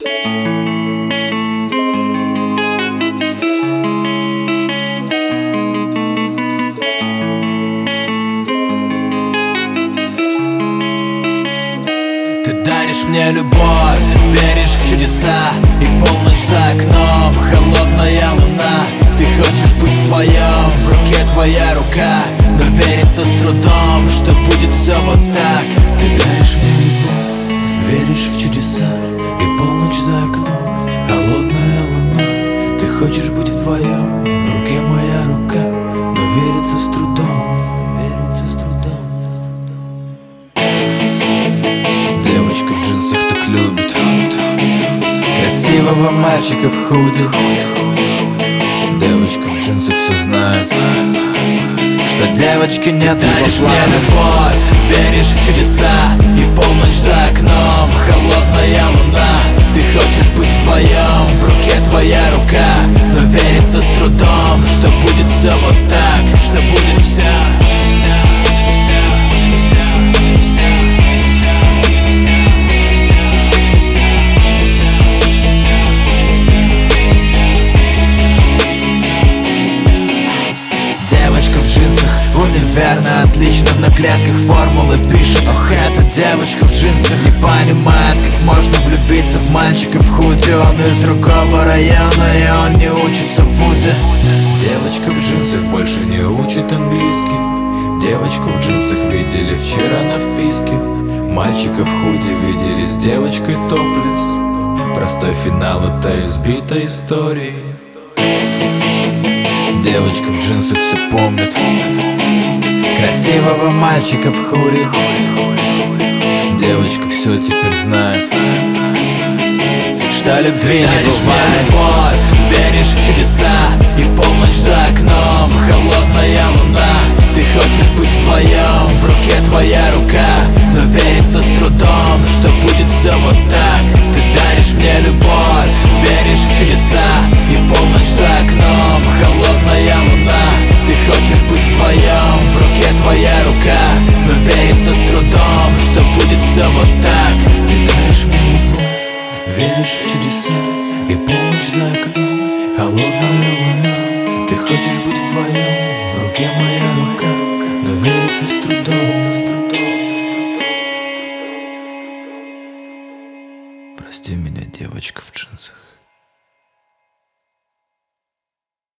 Ты даришь мне любовь, веришь в чудеса, и полночь за окном, холодная луна. Ты хочешь быть вдвоем, в руке твоя рука, но верится с трудом, что будет все вот так. Ты даришь мне любовь, веришь в чудеса, и полночь за окном, холодная луна. Ты хочешь быть вдвоем, в руке моя рука, но верится с трудом, верится с трудом. Девочка в джинсах так любит красивого мальчика в худи. Девочка в джинсах все знает, что девочки нет. Ты даришь мне любовь, веришь в чудеса, и полночь за окном, холодная луна. Ты хочешь быть вдвоем, в руке твоя рука, но верится с трудом, что будет все вот так, что будет все. Верно, отлично, в наклетках формулы пишет. Ох, эта девочка в джинсах не понимает, как можно влюбиться в мальчика в худи. Он из другого района, и он не учится в вузе. Девочка в джинсах больше не учит английский. Девочку в джинсах видели вчера на вписке. Мальчика в худи видели с девочкой топлес. Простой финал этой избитой истории. Девочка в джинсах все помнит красивого мальчика в худи. Девочка все теперь знает, что любви не бывает. Любовь, веришь в чудеса, и полночь за окном, холодная луна. Ты хочешь быть вдвоем, в руке твоя рука, но верится с трудом, что будет все вот так. Ты даришь мне любовь, веришь в чудеса, и полночь за окном, холодная луна. Ты хочешь быть вдвоем, в руке твоя рука, но верится с трудом, что будет все вот так. Ты даришь мне любовь, веришь в чудеса, и полночь за окном, холодная луна. Ты хочешь быть вдвоем, в руке моя рука, но верится с трудом. Прости меня, девочка в джинсах.